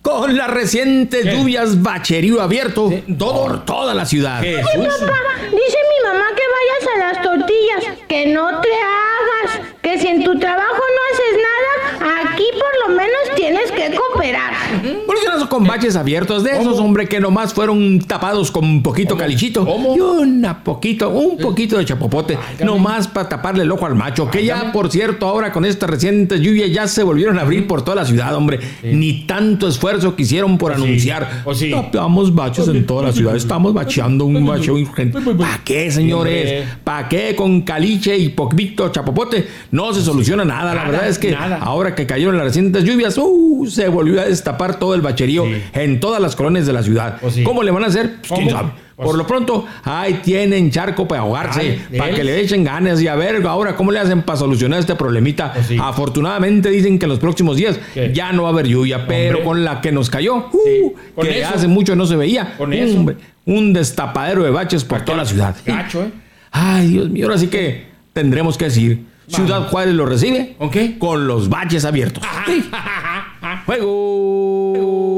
Con las recientes lluvias, bacherío abierto por toda la ciudad. Oye, papá, dice mi mamá que vayas a las tortillas, que no te hagas, que si en tu trabajo no haces nada, aquí por lo menos tienes que cooperar. ¿Por qué no son con baches abiertos de esos, hombre, que nomás fueron tapados con un poquito calichito? ¿Cómo? Y un poquito de chapopote, nomás para taparle el ojo al macho, que ya, por cierto, ahora con esta reciente lluvia ya se volvieron a abrir por toda la ciudad, hombre. Ni tanto esfuerzo que hicieron por anunciar. Tapamos baches en toda la ciudad, estamos bacheando un bacheo urgente. ¿Para qué, señores? ¿Para qué con caliche y poquito chapopote? No se soluciona nada. La verdad es que ahora que cayeron las recientes lluvias, se volvió a destapar todo el bacherío en todas las colonias de la ciudad. ¿Cómo le van a hacer? Pues, quién sabe. Por lo pronto, ahí tienen charco para ahogarse, para que le echen ganas y a ver ahora cómo le hacen para solucionar este problemita. Afortunadamente dicen que en los próximos días ya no va a haber lluvia, pero con la que nos cayó, que eso hace mucho no se veía, un destapadero de baches por toda la ciudad. Gacho, Ay, Dios mío, ahora sí que tendremos que decir, Ciudad Juárez lo recibe ¿con qué? Con los baches abiertos. Juego.